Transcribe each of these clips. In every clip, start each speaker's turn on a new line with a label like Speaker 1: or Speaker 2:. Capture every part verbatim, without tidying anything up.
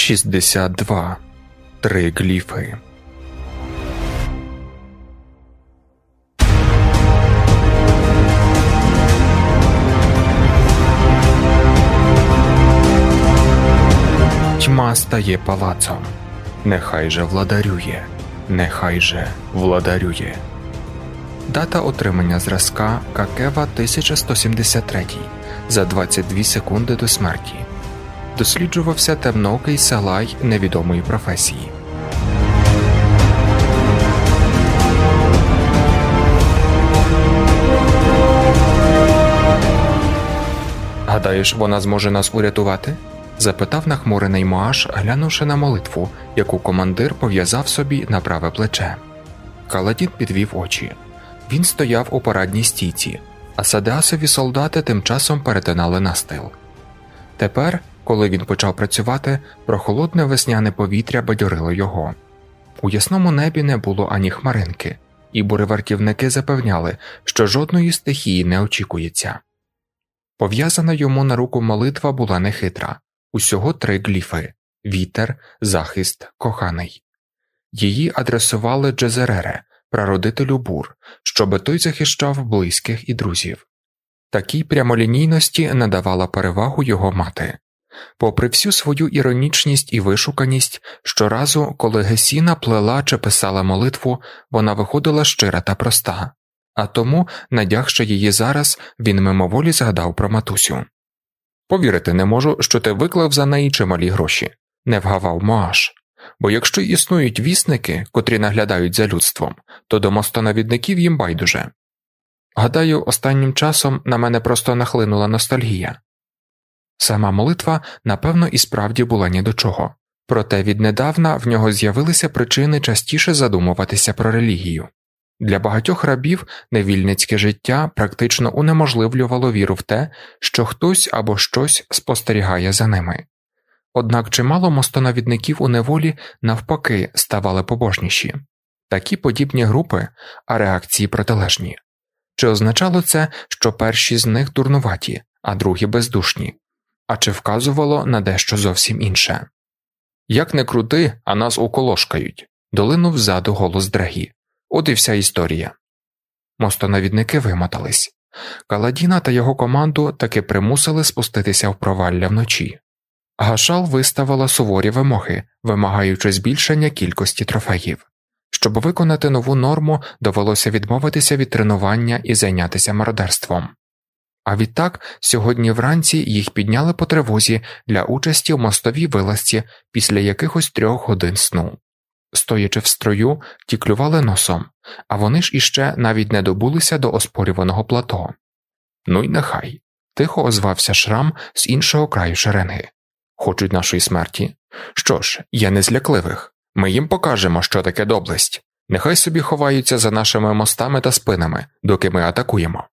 Speaker 1: шістдесят два. Три гліфи. Тьма стає палацом. Нехай же владарює. Нехай же владарює. Дата отримання зразка Какева тисяча сто сімдесят три. За двадцять дві секунди до смерті. Досліджувався темноокий салай невідомої професії. «Гадаєш, вона зможе нас урятувати?» – запитав нахмурений Моаш, глянувши на молитву, яку командир пов'язав собі на праве плече. Каладін підвів очі. Він стояв у парадній стійці, а садеасові солдати тим часом перетинали настил. Тепер, коли він почав працювати, прохолодне весняне повітря бадьорило його. У ясному небі не було ані хмаринки, і буревартівники запевняли, що жодної стихії не очікується. Пов'язана йому на руку молитва була нехитра. Усього три гліфи – вітер, захист, коханий. Її адресували Джезерере, прародителю бур, щоби той захищав близьких і друзів. Такій прямолінійності надавала перевагу його мати. Попри всю свою іронічність і вишуканість, щоразу, коли Гесіна плела чи писала молитву, вона виходила щира та проста. А тому, надягши її зараз, він мимоволі згадав про матусю. «Повірити не можу, що ти виклав за неї чималі гроші», – не вгавав Моаш. «Бо якщо існують вісники, котрі наглядають за людством, то до мостонавідників їм байдуже. Гадаю, останнім часом на мене просто нахлинула ностальгія». Сама молитва, напевно, і справді була ні до чого. Проте віднедавна в нього з'явилися причини частіше задумуватися про релігію. Для багатьох рабів невільницьке життя практично унеможливлювало віру в те, що хтось або щось спостерігає за ними. Однак чимало мостонавідників у неволі навпаки ставали побожніші. Такі подібні групи, а реакції протилежні. Чи означало це, що перші з них дурнуваті, а другі бездушні? А чи вказувало на дещо зовсім інше? «Як не крути, а нас уколошкають», – долинув ззаду голос Драгі. От і вся історія. Мостонавідники вимотались. Каладіна та його команду таки примусили спуститися в провалля вночі. Гашал виставила суворі вимоги, вимагаючи збільшення кількості трофеїв. Щоб виконати нову норму, довелося відмовитися від тренування і зайнятися мародерством. А відтак, сьогодні вранці їх підняли по тривозі для участі в мостовій вилазці після якихось трьох годин сну. Стоячи в строю, ті клювали носом, а вони ж іще навіть не добулися до оспорюваного плато. «Ну й нехай», – тихо озвався Шрам з іншого краю шеренги. «Хочуть нашої смерті? Що ж, я не з лякливих. Ми їм покажемо, що таке доблесть. Нехай собі ховаються за нашими мостами та спинами, доки ми атакуємо».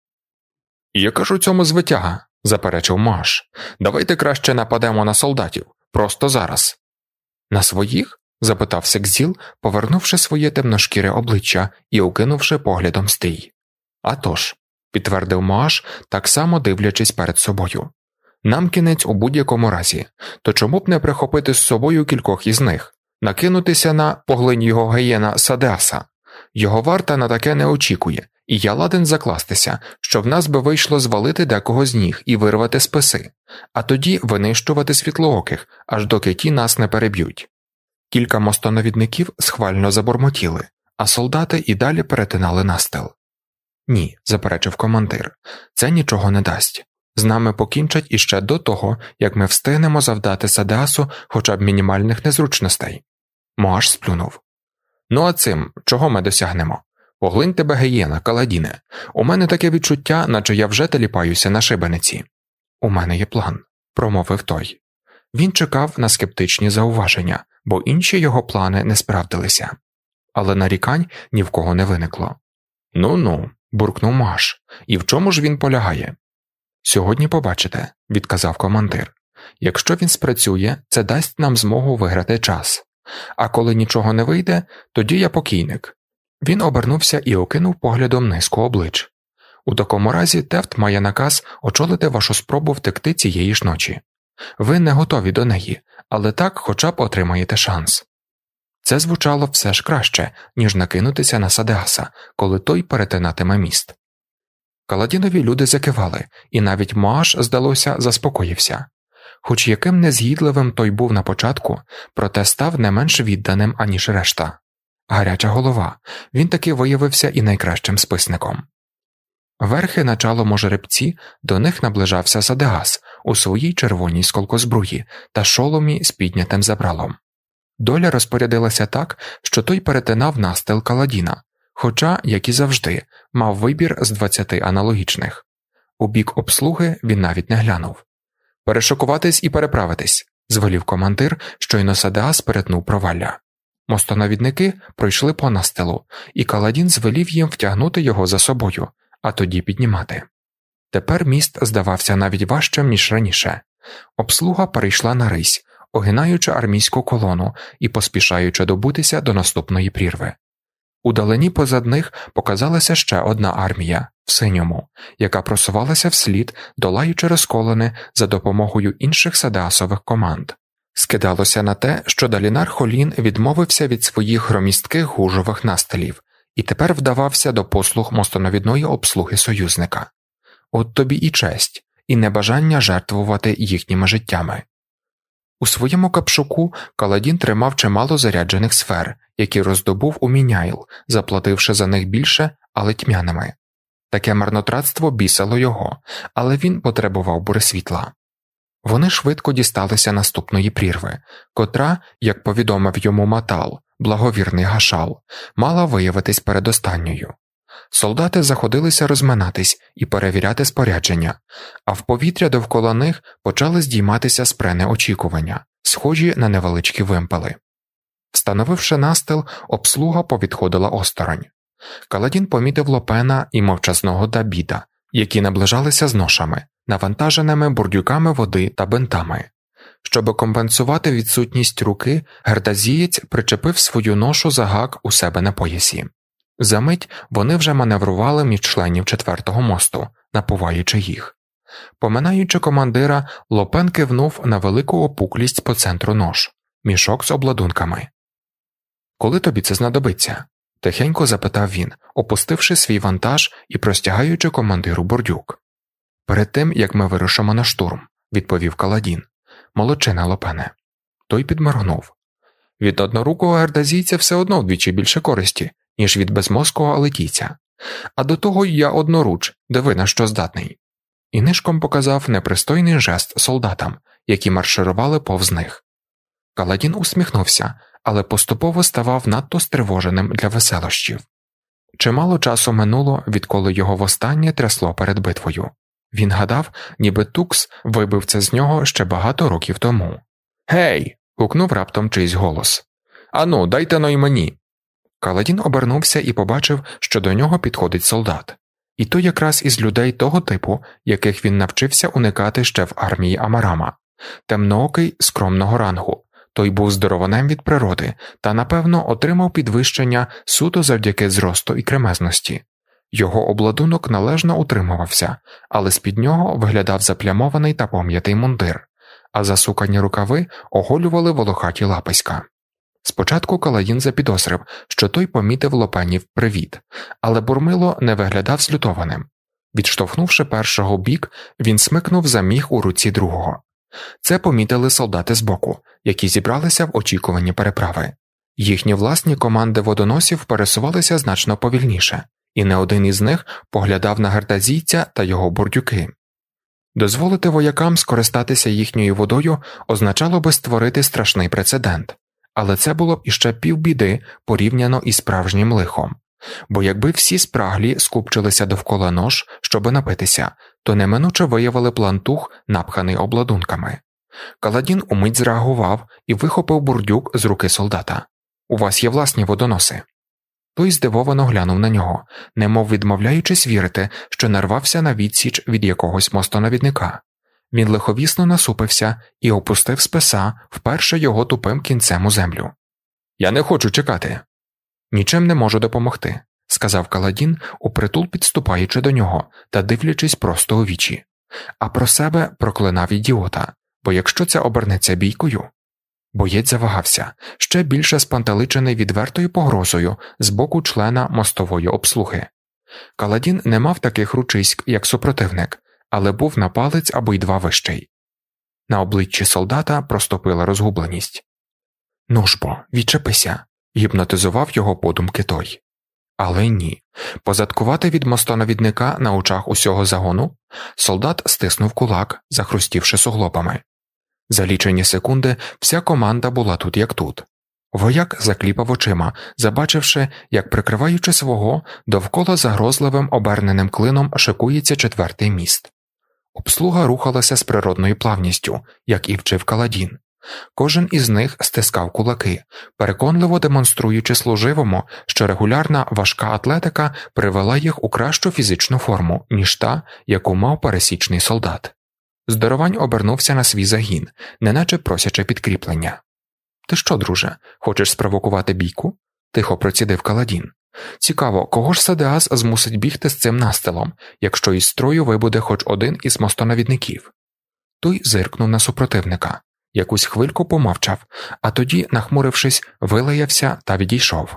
Speaker 1: «Яка ж у цьому звитяга?» – заперечив Моаш. «Давайте краще нападемо на солдатів. Просто зараз». «На своїх?» – запитав Секзіл, повернувши своє темношкіре обличчя і окинувши поглядом стрій. «А тож», – підтвердив Моаш, так само дивлячись перед собою. «Нам кінець у будь-якому разі, то чому б не прихопити з собою кількох із них, накинутися на поглинь його гієна Садеаса? Його варта на таке не очікує, і я ладен закластися, що в нас би вийшло звалити декого з ніг і вирвати списи, а тоді винищувати світлооких, аж доки ті нас не переб'ють». Кілька мостонавідників схвально забормотіли, а солдати і далі перетинали настил. «Ні», – заперечив командир, – «це нічого не дасть. З нами покінчать іще до того, як ми встигнемо завдати Садеасу хоча б мінімальних незручностей». Моаш сплюнув. «Ну а цим чого ми досягнемо? Поглинь тебе, гієна, Каладіне. У мене таке відчуття, наче я вже теліпаюся на шибениці». «У мене є план», – промовив той. Він чекав на скептичні зауваження, бо інші його плани не справдилися. Але нарікань ні в кого не виникло. «Ну-ну», – буркнув Моаш, – «і в чому ж він полягає?» «Сьогодні побачите», – відказав командир. «Якщо він спрацює, це дасть нам змогу виграти час. А коли нічого не вийде, тоді я покійник». Він обернувся і окинув поглядом низку облич. «У такому разі Тефт має наказ очолити вашу спробу втекти цієї ж ночі. Ви не готові до неї, але так хоча б отримаєте шанс». Це звучало все ж краще, ніж накинутися на Садеаса, коли той перетинатиме міст. Каладінові люди закивали, і навіть Моаш, здалося, заспокоївся. Хоч яким незгідливим той був на початку, проте став не менш відданим, аніж решта. Гаряча голова, він таки виявився і найкращим списником. Верхи на чалому жеребці до них наближався Садеас у своїй червоній сколкозбруї та шоломі з піднятим забралом. Доля розпорядилася так, що той перетинав настил Каладіна, хоча, як і завжди, мав вибір з двадцяти аналогічних. У бік обслуги він навіть не глянув. «Перешокуватись і переправитись», – звелів командир, щойно Садеас перетнув провалля. Мостонавідники пройшли по настилу, і Каладін звелів їм втягнути його за собою, а тоді піднімати. Тепер міст здавався навіть важчим, ніж раніше. Обслуга перейшла на рись, огинаючи армійську колону і поспішаючи добутися до наступної прірви. Удалині позад них показалася ще одна армія, в синьому, яка просувалася вслід, долаючи розколини за допомогою інших Садеасових команд. Скидалося на те, що Далінар Холін відмовився від своїх громістких гужових настилів і тепер вдавався до послуг мостонавідної обслуги союзника. От тобі і честь, і небажання жертвувати їхніми життями. У своєму капшуку Каладін тримав чимало заряджених сфер, які роздобув у Міняйл, заплативши за них більше, але тьмяними. Таке марнотратство бісило його, але він потребував буресвітла. Вони швидко дісталися наступної прірви, котра, як повідомив йому Матал, благовірний Гашал, мала виявитись передостанньою. Солдати заходилися розминатись і перевіряти спорядження, а в повітря довкола них почали здійматися спрени очікування, схожі на невеличкі вимпели. Встановивши настил, обслуга повідходила осторонь. Каладін помітив Лопена і мовчазного Дабіда, які наближалися з ношами, навантаженими бурдюками води та бинтами. Щоб компенсувати відсутність руки, гердазієць причепив свою ношу за гак у себе на поясі. Замить вони вже маневрували між членів четвертого мосту, напуваючи їх. Поминаючи командира, Лопен кивнув на велику опуклість по центру нож – мішок з обладунками. «Коли тобі це знадобиться?» – тихенько запитав він, опустивши свій вантаж і простягаючи командиру бурдюк. «Перед тим, як ми вирушимо на штурм», – відповів Каладін. «Молодчина, Лопене». Той підморгнув. «Від однорукого гердазійця все одно вдвічі більше користі, ніж від безмозкого алетійця. А до того я одноруч, диви на що здатний». І нишком показав непристойний жест солдатам, які марширували повз них. Каладін усміхнувся, але поступово ставав надто стривоженим для веселощів. Чимало часу минуло, відколи його востаннє трясло перед битвою. Він гадав, ніби Тукс вибив це з нього ще багато років тому. «Гей!» – гукнув раптом чийсь голос. «Ану, дайте-но й мені!» Каладін обернувся і побачив, що до нього підходить солдат. І то якраз із людей того типу, яких він навчився уникати ще в армії Амарама. Темноокий, скромного рангу. Той був здорованем від природи та, напевно, отримав підвищення суто завдяки зросту і кремезності. Його обладунок належно утримувався, але з-під нього виглядав заплямований та пом'ятий мундир, а засукані рукави оголювали волохаті лаписька. Спочатку Каладін запідозрив, що той помітив Лопенів привіт, але Бурмило не виглядав злютованим. Відштовхнувши першого бік, він смикнув за міг у руці другого. Це помітили солдати збоку, які зібралися в очікуванні переправи. Їхні власні команди водоносів пересувалися значно повільніше, і не один із них поглядав на гердазійця та його бурдюки. Дозволити воякам скористатися їхньою водою означало би створити страшний прецедент. Але це було б іще півбіди порівняно із справжнім лихом. Бо якби всі спраглі скупчилися довкола нож, щоби напитися, то неминуче виявили плантух, напханий обладунками. Каладін умить зреагував і вихопив бурдюк з руки солдата. «У вас є власні водоноси». Той здивовано глянув на нього, немов відмовляючись вірити, що нарвався на відсіч від якогось мостонавідника. Він лиховісно насупився і опустив списа, вперше його тупим кінцем у землю. «Я не хочу чекати». «Нічим не можу допомогти», – сказав Каладін, упритул підступаючи до нього та дивлячись просто у вічі. А про себе проклинав ідіота, бо якщо це обернеться бійкою... Боєць завагався, ще більше спантеличений відвертою погрозою з боку члена мостової обслуги. Каладін не мав таких ручиськ, як супротивник, але був на палець або й два вищий. На обличчі солдата проступила розгубленість. «Ну ж бо, відчепися», – гіпнотизував його подумки той. Але ні. Позадкувати від мостонавідника на очах усього загону, солдат стиснув кулак, захрустівши суглобами. За лічені секунди вся команда була тут як тут. Вояк закліпав очима, забачивши, як, прикриваючи свого, довкола загрозливим оберненим клином шикується четвертий міст. Обслуга рухалася з природною плавністю, як і вчив Каладін. Кожен із них стискав кулаки, переконливо демонструючи служивому, що регулярна важка атлетика привела їх у кращу фізичну форму, ніж та, яку мав пересічний солдат. Здоровань обернувся на свій загін, неначе просячи підкріплення. «Ти що, друже, хочеш спровокувати бійку?» – тихо процідив Каладін. «Цікаво, кого ж Садеас змусить бігти з цим настилом, якщо із строю вибуде хоч один із мостонавідників?» Той зиркнув на супротивника. Якусь хвильку помовчав, а тоді, нахмурившись, вилаявся та відійшов.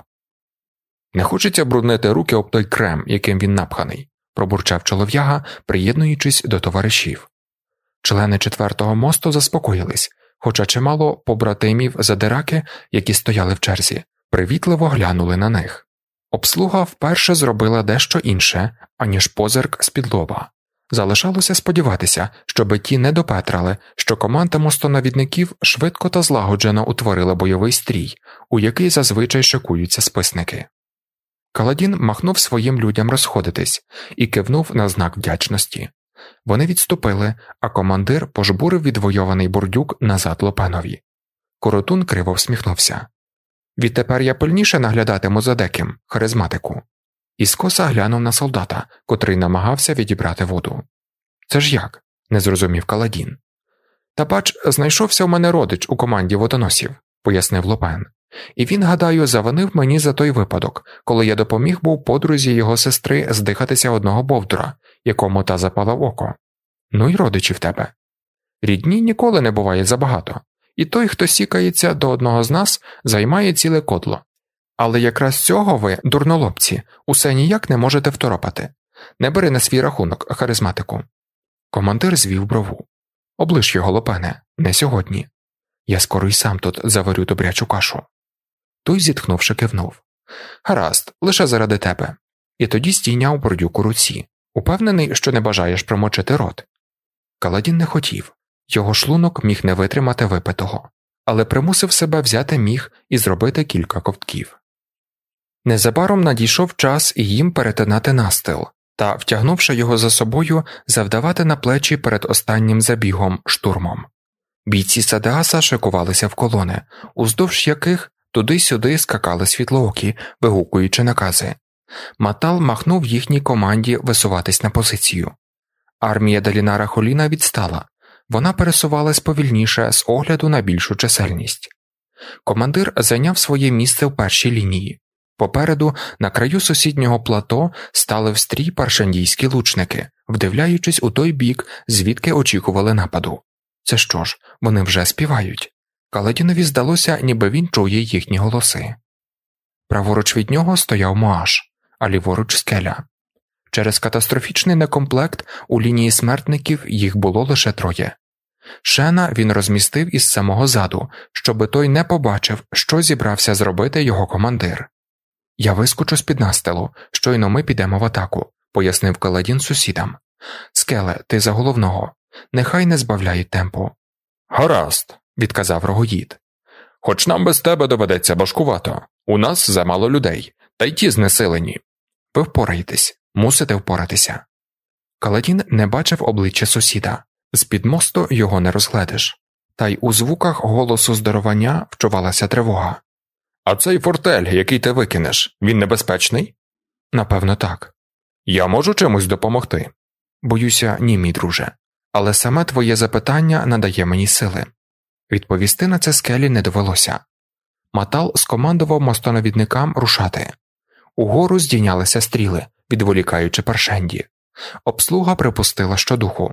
Speaker 1: «Не хочеться бруднити руки об той крем, яким він напханий», – пробурчав чолов'яга, приєднуючись до товаришів. Члени четвертого мосту заспокоїлись, хоча чимало побратимів задираки, які стояли в черзі, привітливо глянули на них. Обслуга вперше зробила дещо інше, аніж позирк з-під лоба. Залишалося сподіватися, щоби ті не допетрали, що команда мостонавідників швидко та злагоджено утворила бойовий стрій, у який зазвичай шикуються списники. Каладін махнув своїм людям розходитись і кивнув на знак вдячності. Вони відступили, а командир пожбурив відвойований бурдюк назад Лопенові. Коротун криво всміхнувся. «Відтепер я пильніше наглядатиму за деким, харизматику». І скоса глянув на солдата, котрий намагався відібрати воду. «Це ж як?» – не зрозумів Каладін. «Та бач, знайшовся в мене родич у команді водоносів», – пояснив Лопен. «І він, гадаю, завинив мені за той випадок, коли я допоміг був подрузі його сестри здихатися одного бовдура, якому та запала в око. Ну й родичі в тебе. Рідні ніколи не буває забагато, і той, хто сікається до одного з нас, займає ціле котло. Але якраз цього ви, дурнолобці, усе ніяк не можете второпати. Не бери на свій рахунок, харизматику». Командир звів брову. «Облиш його, Лопене, не сьогодні. Я скоро й сам тут заварю добрячу кашу». Той, зітхнувши, кивнув. «Гаразд, лише заради тебе». І тоді стійняв бурдюк у руці. «Упевнений, що не бажаєш промочити рот?» Каладін не хотів. Його шлунок міг не витримати випитого, але примусив себе взяти міг і зробити кілька ковтків. Незабаром надійшов час і їм перетинати настил, та, втягнувши його за собою, завдавати на плечі перед останнім забігом штурмом. Бійці Садеаса шикувалися в колони, уздовж яких туди-сюди скакали світлоокі, вигукуючи накази. Матал махнув їхній команді висуватись на позицію. Армія Далінара Холіна відстала, вона пересувалась повільніше з огляду на більшу чисельність. Командир зайняв своє місце в першій лінії. Попереду, на краю сусіднього плато, стали в стрій паршандійські лучники, вдивляючись у той бік, звідки очікували нападу. Це що ж, вони вже співають? Каладінові здалося, ніби він чує їхні голоси. Праворуч від нього стояв Моаш, а ліворуч скеля. Через катастрофічний некомплект у лінії смертників їх було лише троє. Шена він розмістив із самого заду, щоби той не побачив, що зібрався зробити його командир. «Я вискочу з-під настилу, щойно ми підемо в атаку», – пояснив Каладін сусідам. «Скеле, ти за головного. Нехай не збавляють темпу». «Гаразд», – відказав Рогоїд. «Хоч нам без тебе доведеться важкувато. У нас замало людей, та й ті знесилені. Ви впораєтесь, мусите впоратися». Каладін не бачив обличчя сусіда. З-під мосту його не розгледиш. Та й у звуках голосу здоровання вчувалася тривога. «А цей фортель, який ти викинеш, він небезпечний?» «Напевно, так». «Я можу чимось допомогти?» «Боюся, ні, мій друже. Але саме твоє запитання надає мені сили». Відповісти на це скелі не довелося. Матал скомандував мостонавідникам рушати. Угору здійнялися стріли, відволікаючи Паршенді. Обслуга припустила щодуху.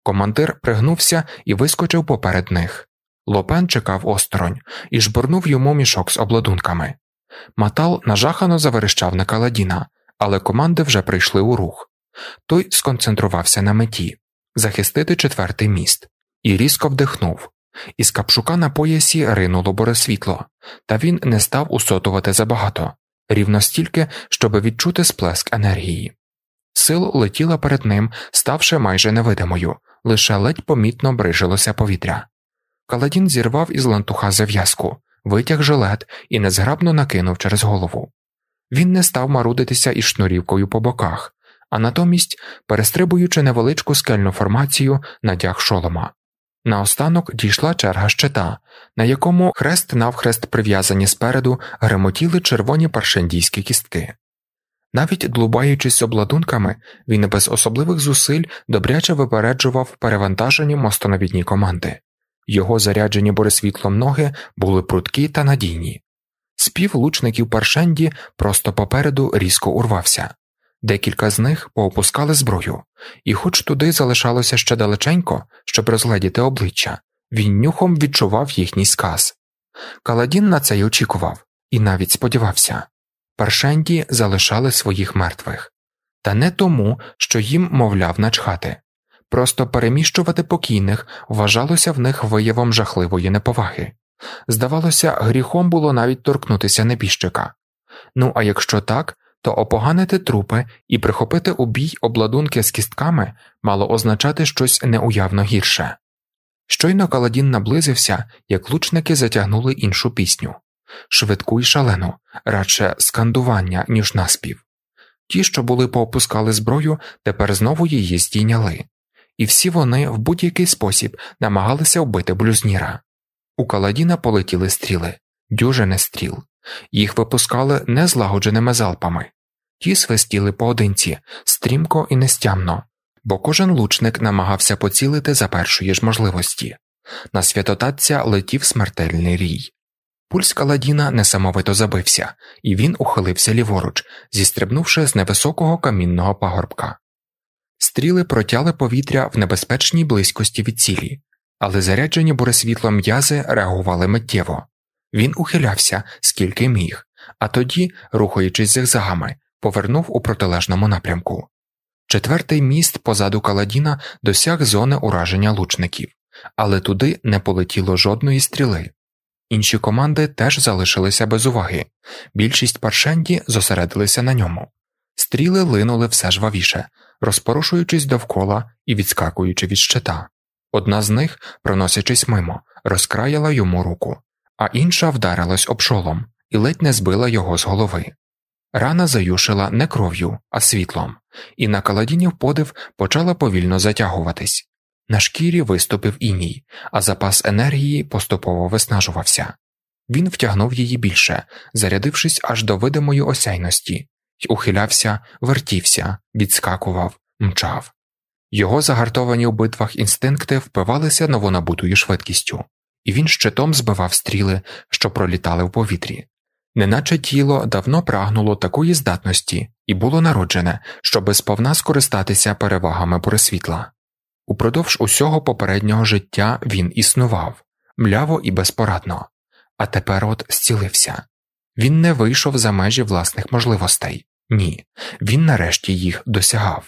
Speaker 1: Командир пригнувся і вискочив поперед них. Лопен чекав осторонь і жбурнув йому мішок з обладунками. Матал нажахано заверещав на Каладіна, але команди вже прийшли у рух. Той сконцентрувався на меті – захистити четвертий міст, і різко вдихнув. Із капшука на поясі ринуло боресвітло, та він не став усотувати забагато, рівно стільки, щоби відчути сплеск енергії. Сил летіла перед ним, ставши майже невидимою, лише ледь помітно брижилося повітря. Каладін зірвав із лантуха зав'язку, витяг жилет і незграбно накинув через голову. Він не став марудитися із шнурівкою по боках, а натомість, перестрибуючи невеличку скельну формацію, надяг шолома. Наостанок дійшла черга щита, на якому хрест-навхрест прив'язані спереду гремотіли червоні паршендійські кістки. Навіть длубаючись обладунками, він без особливих зусиль добряче випереджував перевантажені мостоновідні команди. Його заряджені боресвітлом ноги були прудкі та надійні. Спів лучників Паршенді просто попереду різко урвався. Декілька з них поопускали зброю, і хоч туди залишалося ще далеченько, щоб розгледіти обличчя, він нюхом відчував їхній сказ. Каладін на це й очікував, і навіть сподівався. Паршенді залишали своїх мертвих. Та не тому, що їм, мовляв, начхати. Просто переміщувати покійних вважалося в них виявом жахливої неповаги. Здавалося, гріхом було навіть торкнутися небіжчика. Ну а якщо так, то опоганити трупи і прихопити у бій обладунки з кістками мало означати щось неуявно гірше. Щойно Каладін наблизився, як лучники затягнули іншу пісню. Швидку й шалену, радше скандування, ніж наспів. Ті, що були поопускали зброю, тепер знову її здійняли. І всі вони в будь-який спосіб намагалися вбити блюзніра. У Каладіна полетіли стріли, дюжини стріл. Їх випускали незлагодженими залпами. Ті свистіли поодинці, стрімко і нестямно, бо кожен лучник намагався поцілити за першої ж можливості. На святотатця летів смертельний рій. Пульс Каладіна несамовито забився, і він ухилився ліворуч, зістрибнувши з невисокого камінного пагорбка. Стріли протяли повітря в небезпечній близькості від цілі, але заряджені буресвітлом м'язи реагували миттєво. Він ухилявся, скільки міг, а тоді, рухаючись зигзагами, повернув у протилежному напрямку. Четвертий міст позаду Каладіна досяг зони ураження лучників, але туди не полетіло жодної стріли. Інші команди теж залишилися без уваги, більшість Паршенді зосередилися на ньому. Стріли линули все жвавіше, розпорошуючись довкола і відскакуючи від щита. Одна з них, проносячись мимо, розкраяла йому руку, а інша вдарилась об шолом і ледь не збила його з голови. Рана заюшила не кров'ю, а світлом, і на Каладінів подив почала повільно затягуватись. На шкірі виступив іній, а запас енергії поступово виснажувався. Він втягнув її більше, зарядившись аж до видимої осяйності, й ухилявся, вертівся, відскакував, мчав. Його загартовані у битвах інстинкти впивалися новонабутою швидкістю, і він щитом збивав стріли, що пролітали в повітрі. Неначе тіло давно прагнуло такої здатності і було народжене, щоби сповна скористатися перевагами буресвітла. Упродовж усього попереднього життя він існував, мляво і безпорадно, а тепер от зцілився. Він не вийшов за межі власних можливостей. Ні, він нарешті їх досягав.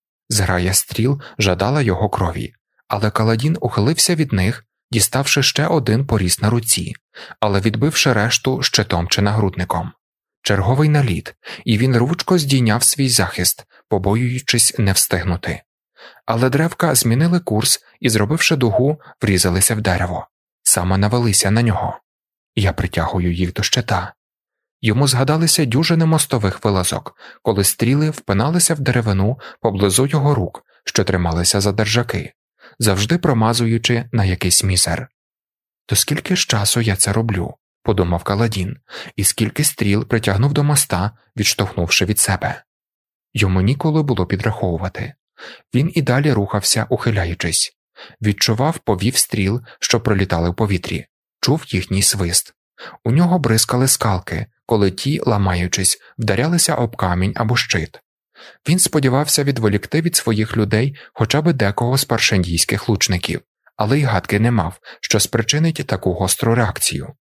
Speaker 1: Зграя стріл жадала його крові, але Каладін ухилився від них, діставши ще один поріз на руці, але відбивши решту щитом чи нагрудником. Черговий наліт, і він рвучко здійняв свій захист, побоюючись не встигнути. Але древка змінили курс і, зробивши дугу, врізалися в дерево. Саме навелися на нього. Я притягую їх до щита. Йому згадалися дюжини мостових вилазок, коли стріли впиналися в деревину поблизу його рук, що трималися за держаки, завжди промазуючи на якийсь мізер. «То скільки ж часу я це роблю?» – подумав Каладін, і скільки стріл притягнув до моста, відштовхнувши від себе. Йому ніколи було підраховувати. Він і далі рухався, ухиляючись. Відчував повів стріл, що пролітали в повітрі, чув їхній свист. У нього бризкали скалки, коли ті, ламаючись, вдарялися об камінь або щит. Він сподівався відволікти від своїх людей хоча б декого з паршендійських лучників, але й гадки не мав, що спричинить таку гостру реакцію.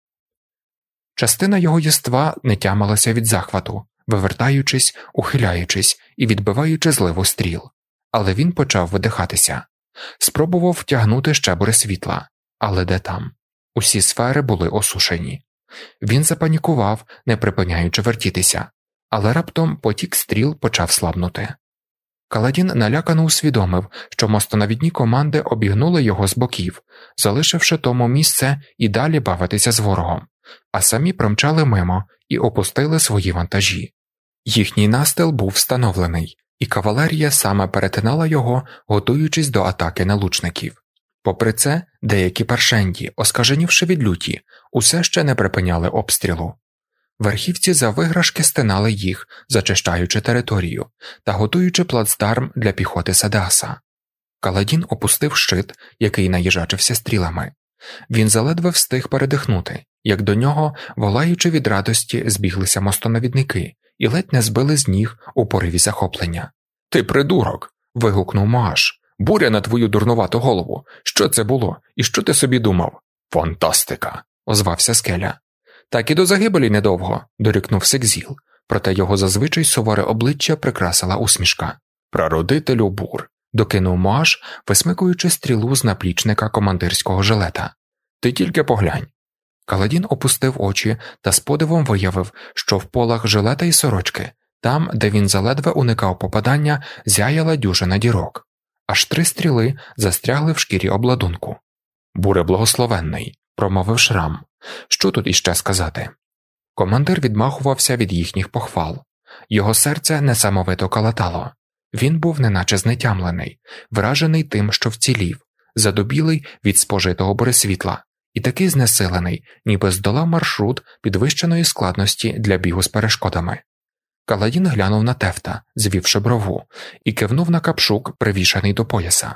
Speaker 1: Частина його єства не тямилася від захвату, вивертаючись, ухиляючись і відбиваючи зливу стріл. Але він почав видихатися. Спробував втягнути щебури світла, але де там? Усі сфери були осушені. Він запанікував, не припиняючи вертітися, але раптом потік стріл почав слабнути. Каладін налякано усвідомив, що мостонавідні команди обігнули його з боків, залишивши тому місце і далі бавитися з ворогом, а самі промчали мимо і опустили свої вантажі. Їхній настил був встановлений, і кавалерія саме перетинала його, готуючись до атаки на лучників. Попри це, деякі паршенді, оскаженівши від люті, усе ще не припиняли обстрілу. Верхівці за виграшки стинали їх, зачищаючи територію та готуючи плацдарм для піхоти Садеаса. Каладін опустив щит, який наїжачився стрілами. Він заледве встиг передихнути, як до нього, волаючи від радості, збіглися мостонавідники і ледь не збили з ніг у пориві захоплення. «Ти придурок!» – вигукнув Моаш. «Буря на твою дурнувату голову! Що це було? І що ти собі думав?» «Фантастика!» – озвався Скеля. «Так і до загибелі недовго», – дорікнув Секзіл, проте його зазвичай суворе обличчя прикрасила усмішка. «Прародителю бур», – докинув Моаш, висмикуючи стрілу з наплічника командирського жилета. «Ти тільки поглянь». Каладін опустив очі та з подивом виявив, що в полах жилета і сорочки, там, де він заледве уникав попадання, зяяла дюжина дірок. Аж три стріли застрягли в шкірі обладунку. «Буре благословенний», – промовив Шрам. Що тут іще сказати? Командир відмахувався від їхніх похвал. Його серце несамовито калатало. Він був неначе знетямлений, вражений тим, що вцілів, задубілий від спожитого буресвітла, і такий знесилений, ніби здолав маршрут підвищеної складності для бігу з перешкодами. Каладін глянув на Тефта, звівши брову, і кивнув на капшук, привішаний до пояса.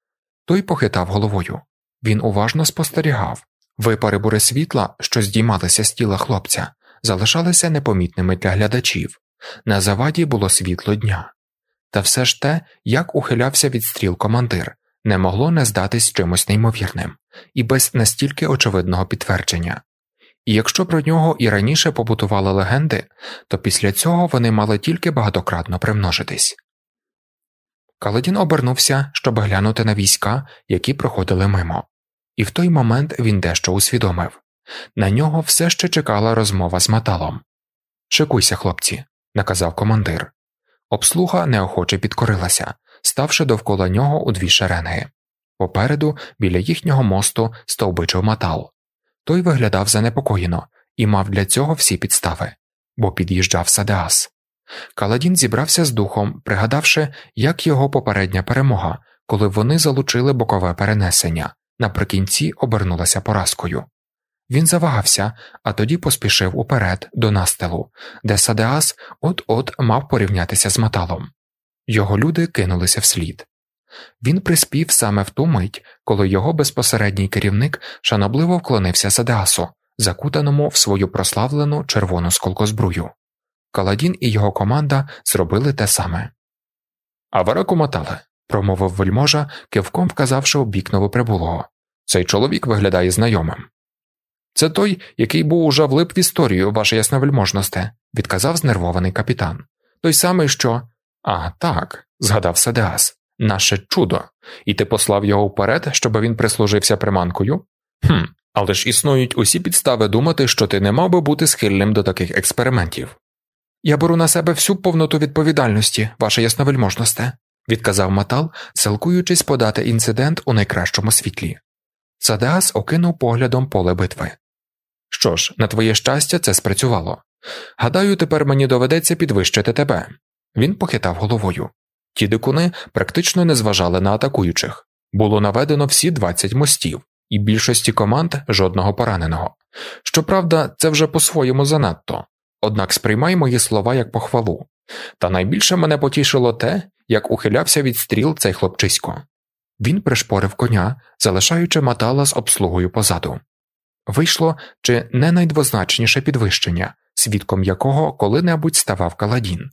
Speaker 1: Той похитав головою. Він уважно спостерігав. Випари буресвітла, що здіймалися з тіла хлопця, залишалися непомітними для глядачів. На заваді було світло дня. Та все ж те, як ухилявся від стріл командир, не могло не здатись чимось неймовірним, і без настільки очевидного підтвердження. І якщо про нього і раніше побутували легенди, то після цього вони мали тільки багатократно примножитись. Каладін обернувся, щоб глянути на війська, які проходили мимо. І в той момент він дещо усвідомив. На нього все ще чекала розмова з Маталом. «Шикуйся, хлопці», – наказав командир. Обслуга неохоче підкорилася, ставши довкола нього у дві шеренги. Попереду, біля їхнього мосту, стовбичив Матал. Той виглядав занепокоєно і мав для цього всі підстави, бо під'їжджав Садеас. Каладін зібрався з духом, пригадавши, як його попередня перемога, коли вони залучили бокове перенесення, наприкінці обернулася поразкою. Він завагався, а тоді поспішив уперед, до настилу, де Садеас от-от мав порівнятися з Маталом. Його люди кинулися вслід. Він приспів саме в ту мить, коли його безпосередній керівник шанобливо вклонився Садеасу, закутаному в свою прославлену червону сколкозбрую. Каладін і його команда зробили те саме. «Авараку Матале», – промовив вельможа, кивком вказавши у бік новоприбулого. «Цей чоловік виглядає знайомим». «Це той, який був уже влип в історію, ваше ясновельможносте», – відказав знервований капітан. «Той самий, що…» «А, так», – згадав Садеас. «Наше чудо. І ти послав його вперед, щоб він прислужився приманкою? Хм, але ж існують усі підстави думати, що ти не мав би бути схильним до таких експериментів». «Я беру на себе всю повноту відповідальності, ваше ясновельможносте», – відказав Матал, силкуючись подати інцидент у найкращому світлі. Садеас окинув поглядом поле битви. «Що ж, на твоє щастя, це спрацювало. Гадаю, тепер мені доведеться підвищити тебе». Він похитав головою. Ті дикуни практично не зважали на атакуючих. Було наведено всі двадцять мостів, і більшості команд жодного пораненого. Щоправда, це вже по-своєму занадто. Однак сприймай мої слова як похвалу. Та найбільше мене потішило те, як ухилявся від стріл цей хлопчисько. Він пришпорив коня, залишаючи Матала з обслугою позаду. Вийшло чи не найдвозначніше підвищення, свідком якого коли-небудь ставав Каладін.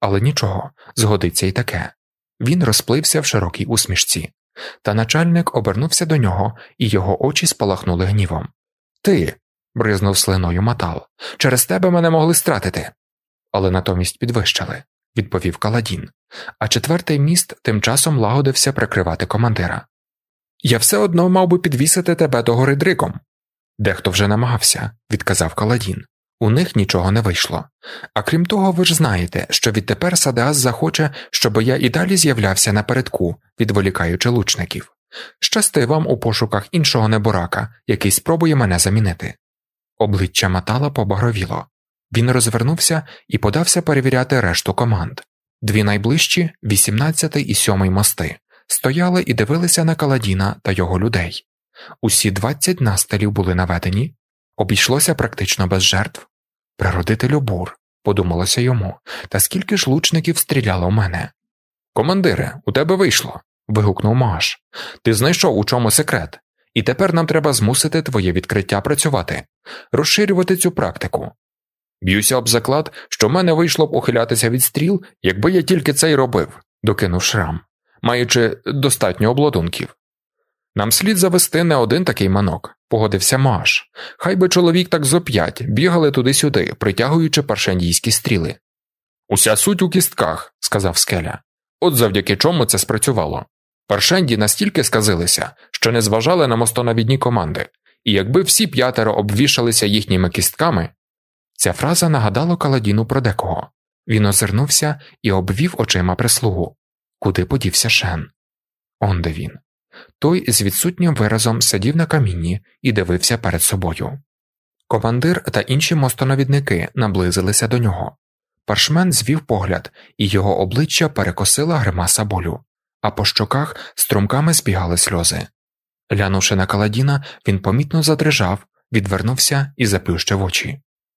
Speaker 1: Але нічого, згодиться й таке. Він розплився в широкій усмішці. Та начальник обернувся до нього, і його очі спалахнули гнівом. «Ти!» – бризнув слиною Матал. «Через тебе мене могли стратити!» «Але натомість підвищили», – відповів Каладін. А четвертий міст тим часом лагодився прикривати командира. «Я все одно мав би підвісити тебе до гори дриком!» «Дехто вже намагався», – відказав Каладін. «У них нічого не вийшло. А крім того, ви ж знаєте, що відтепер Садеас захоче, щоб я і далі з'являвся напередку, відволікаючи лучників. Щасти вам у пошуках іншого неборака, який спробує мене замінити». Обличчя Матала побагровіло. Він розвернувся і подався перевіряти решту команд. Дві найближчі, вісімнадцятий і сьомий мости, стояли і дивилися на Каладіна та його людей. Усі двадцять настилів були наведені. Обійшлося практично без жертв. «Природителю бур», – подумалося йому, та скільки ж лучників стріляло в мене. «Командире, у тебе вийшло», – вигукнув Мааш. «Ти знайшов, у чому секрет, і тепер нам треба змусити твоє відкриття працювати, розширювати цю практику. Б'юся об заклад, що в мене вийшло б ухилятися від стріл, якби я тільки це й робив», – докинув Шрам, маючи достатньо обладунків. «Нам слід завести не один такий манок», – погодився Мааш. «Хай би чоловік так зо п'ять бігали туди-сюди, притягуючи паршендійські стріли». «Уся суть у кістках», – сказав Скеля. «От завдяки чому це спрацювало. Паршенді настільки сказилися, що не зважали на мостонавідні команди, і якби всі п'ятеро обвішалися їхніми кістками...» Ця фраза нагадала Каладіну про декого. Він озирнувся і обвів очима прислугу. Куди подівся Шен? Онде він. Той з відсутнім виразом сидів на камінні і дивився перед собою. Командир та інші мостонавідники наблизилися до нього. Паршмен звів погляд, і його обличчя перекосила гримаса болю, а по щоках струмками збігали сльози. Глянувши на Каладіна, він помітно задрижав, відвернувся і заплющив очі.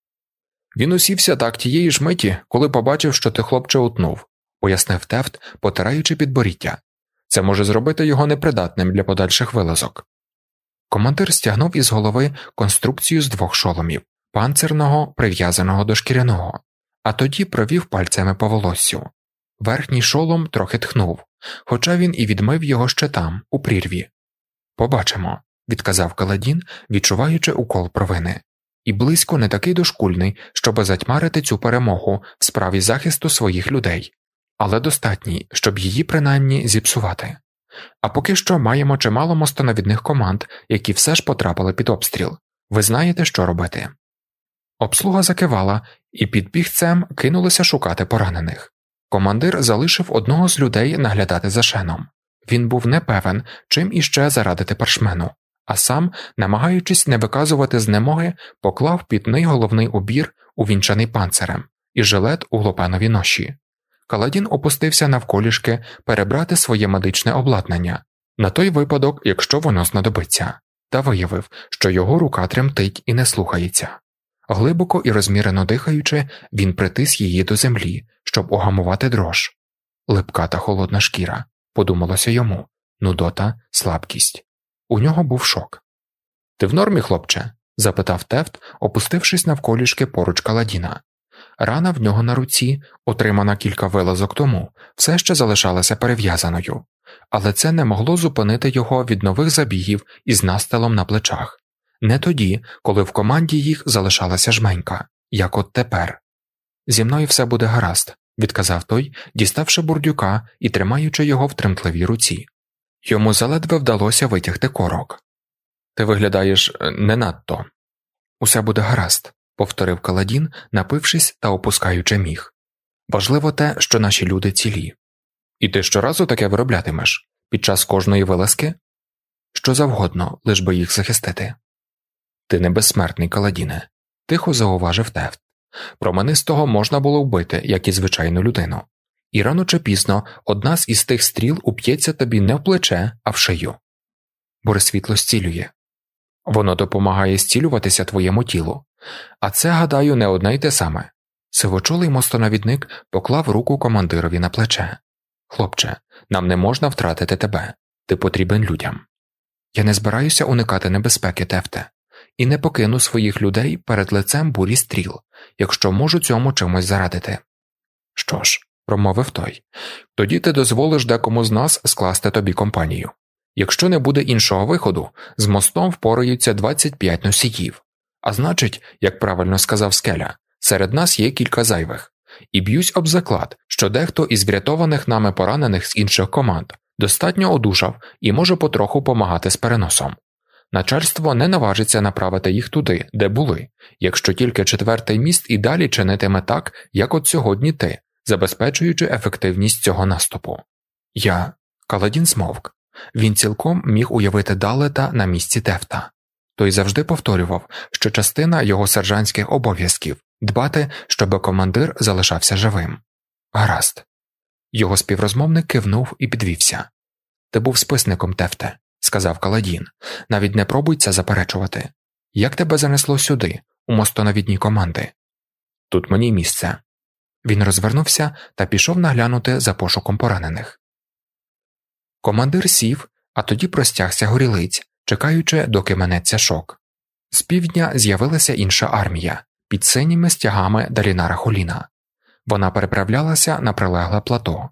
Speaker 1: «Він усівся так тієї ж миті, коли побачив, що ти, хлопче, утнув», – пояснив Тефт, потираючи підборіддя. «Це може зробити його непридатним для подальших вилазок». Командир стягнув із голови конструкцію з двох шоломів – панцирного, прив'язаного до шкіряного, а тоді провів пальцями по волоссю. Верхній шолом трохи тхнув, хоча він і відмив його ще там, у прірві. «Побачимо», – відказав Каладін, відчуваючи укол провини. І близько не такий дошкульний, щоби затьмарити цю перемогу в справі захисту своїх людей, але достатній, щоб її принаймні зіпсувати. А поки що маємо чимало мостонавідних команд, які все ж потрапили під обстріл. Ви знаєте, що робити. Обслуга закивала, і під бігцем кинулися шукати поранених. Командир залишив одного з людей наглядати за Шеном. Він був не певен, чим іще зарадити паршмену, а сам, намагаючись не виказувати знемоги, поклав пітний головний убір, увінчаний панцирем, і жилет у глопанові ноші. Каладін опустився навколішки перебрати своє медичне обладнання, на той випадок, якщо воно знадобиться, та виявив, що його рука тремтить і не слухається. Глибоко і розмірено дихаючи, він притис її до землі, щоб угамувати дрож. Липка та холодна шкіра, подумалося йому, нудота, слабкість. У нього був шок. «Ти в нормі, хлопче?» – запитав Тефт, опустившись навколішки поруч Каладіна. Рана в нього на руці, отримана кілька вилазок тому, все ще залишалася перев'язаною, але це не могло зупинити його від нових забігів із настилом на плечах. Не тоді, коли в команді їх залишалася жменька, як от тепер. «Зі мною все буде гаразд», – відказав той, діставши бурдюка і тримаючи його в тремтливій руці. Йому заледве вдалося витягти корок. «Ти виглядаєш не надто». «Усе буде гаразд», – повторив Каладін, напившись та опускаючи міг. «Важливо те, що наші люди цілі». «І ти щоразу таке вироблятимеш? Під час кожної вилазки?» «Що завгодно, лиш би їх захистити». «Ти не безсмертний, Каладіне», – тихо зауважив Тефт. «Променистого можна було вбити, як і звичайну людину. І рано чи пізно одна з із тих стріл уп'ється тобі не в плече, а в шию. Буресвітло зцілює. Воно допомагає зцілюватися твоєму тілу. А це, гадаю, не одне й те саме». Сивочолий мостонавідник поклав руку командирові на плече. «Хлопче, нам не можна втратити тебе. Ти потрібен людям. Я не збираюся уникати небезпеки, Тефте, і не покину своїх людей перед лицем бурі стріл, якщо можу цьому чимось зарадити». «Що ж», – промовив той. «Тоді ти дозволиш декому з нас скласти тобі компанію. Якщо не буде іншого виходу, з мостом впораються двадцять п'ять носіїв. А значить, як правильно сказав Скеля, серед нас є кілька зайвих. І б'юсь об заклад, що дехто із врятованих нами поранених з інших команд достатньо одужав і може потроху помагати з переносом. Начальство не наважиться направити їх туди, де були, якщо тільки четвертий міст і далі чинитиме так, як от сьогодні ти, забезпечуючи ефективність цього наступу». Я... Каладін змовк. Він цілком міг уявити Даллета на місці Тефта. Той завжди повторював, що частина його сержантських обов'язків – дбати, щоб командир залишався живим. «Гаразд». Його співрозмовник кивнув і підвівся. «Ти був списником, Тефте», – сказав Каладін. «Навіть не пробуй це заперечувати. Як тебе занесло сюди, у мостонавідні команди?» «Тут мені місце». Він розвернувся та пішов наглянути за пошуком поранених. Командир сів, а тоді простягся горілиць, чекаючи, доки минеться шок. З півдня з'явилася інша армія, під синіми стягами Далінара Холіна. Вона переправлялася на прилегле плато.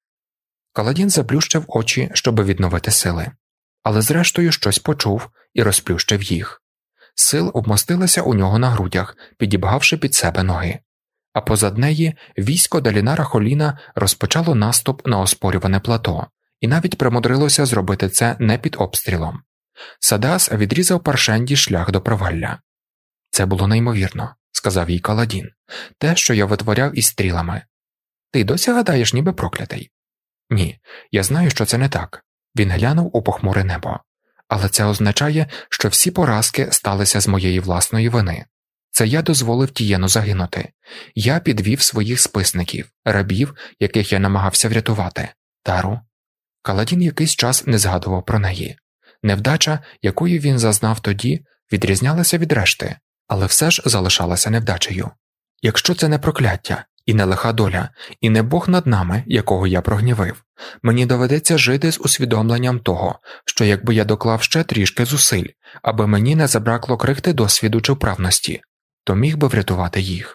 Speaker 1: Каладін заплющив очі, щоб відновити сили. Але зрештою щось почув і розплющив їх. Сил вмостилася у нього на грудях, підібгавши під себе ноги. А позад неї військо Далінара Холіна розпочало наступ на оспорюване плато, і навіть примудрилося зробити це не під обстрілом. Садас відрізав Паршенді шлях до провалля. «Це було неймовірно», – сказав їй Каладін, – «те, що я витворяв із стрілами». «Ти досі гадаєш, ніби проклятий?» «Ні, я знаю, що це не так». Він глянув у похмуре небо. «Але це означає, що всі поразки сталися з моєї власної вини. Це я дозволив Тієну загинути. Я підвів своїх списників, рабів, яких я намагався врятувати. Тару». Каладін якийсь час не згадував про неї. Невдача, якої він зазнав тоді, відрізнялася від решти, але все ж залишалася невдачею. Якщо це не прокляття, і не лиха доля, і не Бог над нами, якого я прогнівив, мені доведеться жити з усвідомленням того, що якби я доклав ще трішки зусиль, аби мені не забракло крихти досвіду чи вправності, то міг би врятувати їх.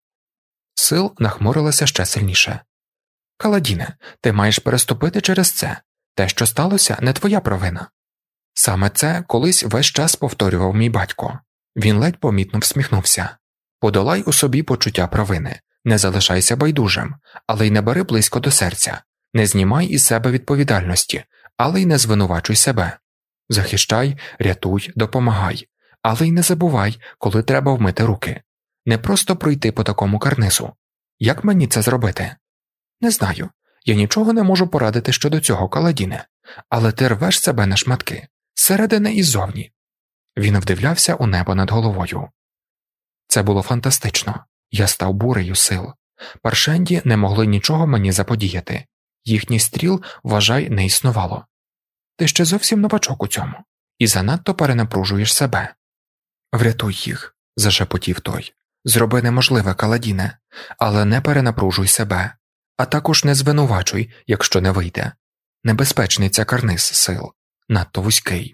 Speaker 1: Сил нахмурилася ще сильніше. «Каладіне, ти маєш переступити через це. Те, що сталося, не твоя провина». Саме це колись весь час повторював мій батько. Він ледь помітно всміхнувся. «Подолай у собі почуття провини, не залишайся байдужим, але й не бери близько до серця, не знімай із себе відповідальності, але й не звинувачуй себе. Захищай, рятуй, допомагай, але й не забувай, коли треба вмити руки. Не просто пройти по такому карнизу. Як мені це зробити?» «Не знаю. Я нічого не можу порадити щодо цього, Каладіне. Але ти рвеш себе на шматки, зсередини і ззовні». Він вдивлявся у небо над головою. Це було фантастично. Я став бурею сил. Паршенді не могли нічого мені заподіяти. Їхній стріл, вважай, не існувало. Ти ще зовсім новачок у цьому. І занадто перенапружуєш себе. «Врятуй їх», – зашепотів той. «Зроби неможливе, Каладіне, але не перенапружуй себе. А також не звинувачуй, якщо не вийде. Небезпечний це карниз сил, надто вузький».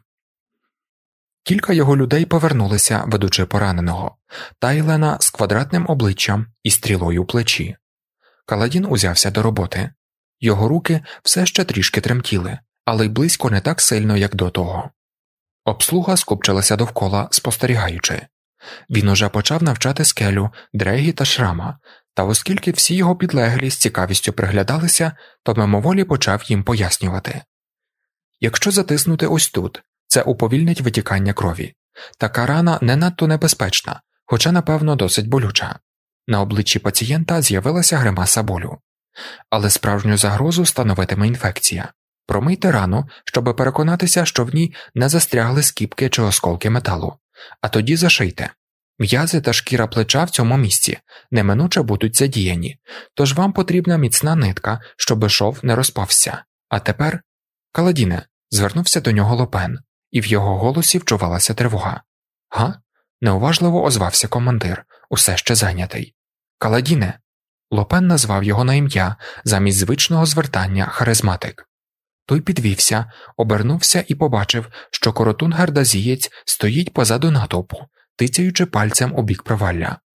Speaker 1: Кілька його людей повернулися, ведучи пораненого, Тайлена з квадратним обличчям і стрілою у плечі. Каладін узявся до роботи. Його руки все ще трішки тремтіли, але й близько не так сильно, як до того. Обслуга скупчилася довкола, спостерігаючи. Він уже почав навчати Скелю, Дрегі та Шрама, та оскільки всі його підлеглі з цікавістю приглядалися, то мимоволі почав їм пояснювати. Якщо затиснути ось тут, це уповільнить витікання крові. Така рана не надто небезпечна, хоча, напевно, досить болюча. На обличчі пацієнта з'явилася гримаса болю. Але справжню загрозу становитиме інфекція. Промийте рану, щоб переконатися, що в ній не застрягли скіпки чи осколки металу. А тоді зашийте. М'язи та шкіра плеча в цьому місці неминуче будуть задіяні, тож вам потрібна міцна нитка, щоб шов не розпався. А тепер... Каладіне, звернувся до нього Лопен, і в його голосі вчувалася тривога. «Га?» – неуважливо озвався командир, усе ще зайнятий. «Каладіне!» Лопен назвав його на ім'я, замість звичного звертання харизматик. Той підвівся, обернувся і побачив, що Коротун Гардазієць стоїть позаду натовпу, тицяючи пальцем у бік провалля.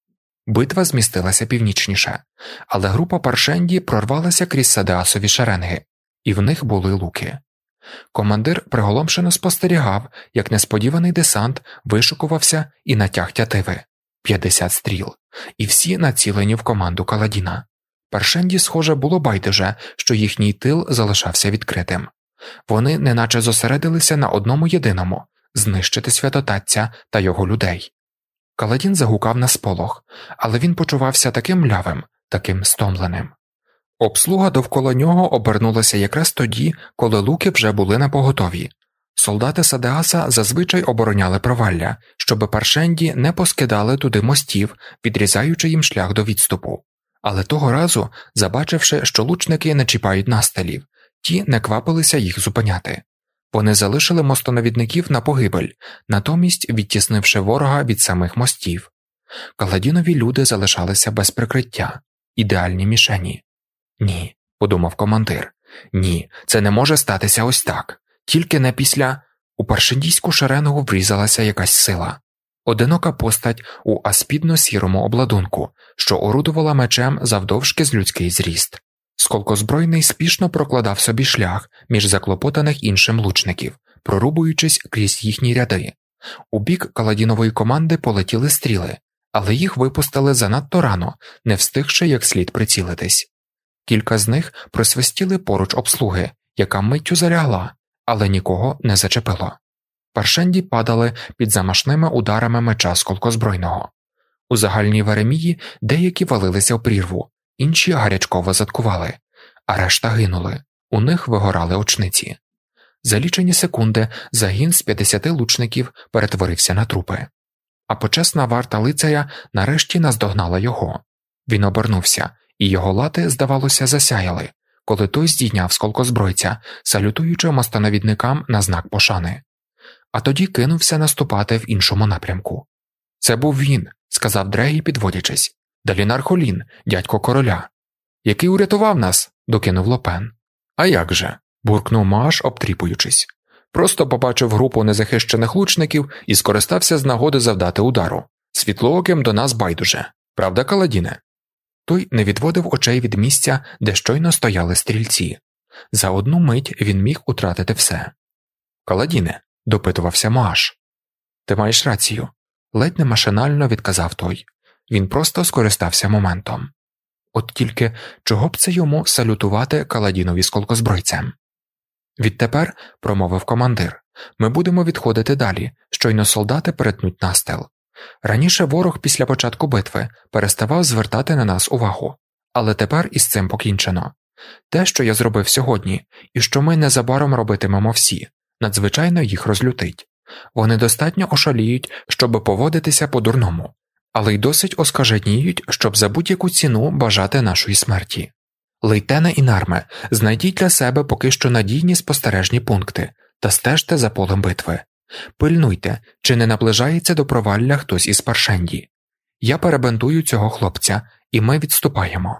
Speaker 1: Битва змістилася північніше, але група Паршенді прорвалася крізь Садеасові шеренги, і в них були луки. Командир приголомшено спостерігав, як несподіваний десант вишукувався і натяг тятиви – п'ятдесят стріл, і всі націлені в команду Каладіна. Паршенді, схоже, було байдуже, що їхній тил залишався відкритим. Вони неначе зосередилися на одному єдиному – знищити святотатця та його людей. Каладін загукав на сполох, але він почувався таким млявим, таким стомленим. Обслуга довкола нього обернулася якраз тоді, коли луки вже були напоготові. Солдати Садеаса зазвичай обороняли провалля, щоб Паршенді не поскидали туди мостів, відрізаючи їм шлях до відступу. Але того разу, забачивши, що лучники не чіпають настилів, ті не квапилися їх зупиняти. Вони залишили мостонавідників на погибель, натомість відтіснивши ворога від самих мостів. Каладінові люди залишалися без прикриття, ідеальні мішені. «Ні», – подумав командир, – «ні, це не може статися ось так, тільки не після…» У паршендійську шеренгу врізалася якась сила. Одинока постать у аспідно-сірому обладунку, що орудувала мечем завдовжки з людський зріст. Сколкозбройний спішно прокладав собі шлях між заклопотаних іншим лучників, прорубуючись крізь їхні ряди. У бік Каладінової команди полетіли стріли, але їх випустили занадто рано, не встигши як слід прицілитись. Кілька з них просвистіли поруч обслуги, яка миттю залягла, але нікого не зачепило. Паршенді падали під замашними ударами меча сколкозбройного. У загальній веремії деякі валилися в прірву, інші гарячково заткували, а решта гинули, у них вигорали очниці. За лічені секунди загін з п'ятдесяти лучників перетворився на трупи. А почесна варта лицаря нарешті наздогнала його. Він обернувся, і його лати, здавалося, засяяли, коли той здійняв сколкозбройця, салютуючи мостонавідникам на знак пошани. А тоді кинувся наступати в іншому напрямку. «Це був він», – сказав Дрегі, підводячись. «Далінар Холін, дядько короля». «Який урятував нас», – докинув Лопен. «А як же?» – буркнув Мааш, обтріпуючись. «Просто побачив групу незахищених лучників і скористався з нагоди завдати удару. Світлооким до нас байдуже. Правда, Каладіне?» Той не відводив очей від місця, де щойно стояли стрільці. За одну мить він міг утратити все. «Каладіне», – допитувався Мааш. «Ти маєш рацію», – ледь не машинально відказав той. Він просто скористався моментом. От тільки чого б це йому салютувати Каладінові сколкозбройцем? «Відтепер», – промовив командир, – «ми будемо відходити далі, щойно солдати перетнуть настил. Раніше ворог після початку битви переставав звертати на нас увагу, але тепер із цим покінчено. Те, що я зробив сьогодні, і що ми незабаром робитимемо всі, надзвичайно їх розлютить. Вони достатньо ошаліють, щоб поводитися по-дурному, але й досить оскаженіють, щоб за будь-яку ціну бажати нашої смерті. Лейтене і Нарме, знайдіть для себе поки що надійні спостережні пункти та стежте за полем битви. Пильнуйте, чи не наближається до провалля хтось із Паршенді. Я перебентую цього хлопця, і ми відступаємо».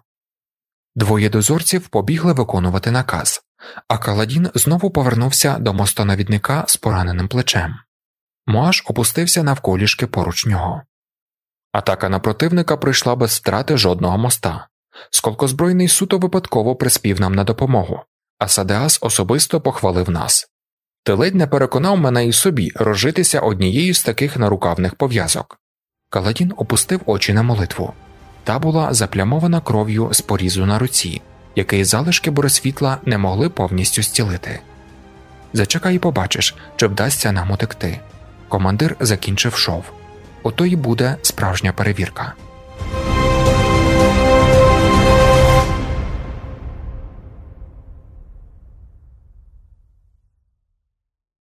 Speaker 1: Двоє дозорців побігли виконувати наказ, а Каладін знову повернувся до мостонавідника з пораненим плечем. Моаш опустився навколішки поруч нього. Атака на противника прийшла без втрати жодного моста. Сколкозбройний суто випадково приспів нам на допомогу, а Садеас особисто похвалив нас. Ти ледь не переконав мене і собі розжитися однією з таких нарукавних пов'язок. Каладін опустив очі на молитву. Та була заплямована кров'ю з порізу на руці, який залишки буресвітла не могли повністю зцілити. «Зачекай і побачиш, чи вдасться нам утекти». Командир закінчив шов. Ото й буде справжня перевірка.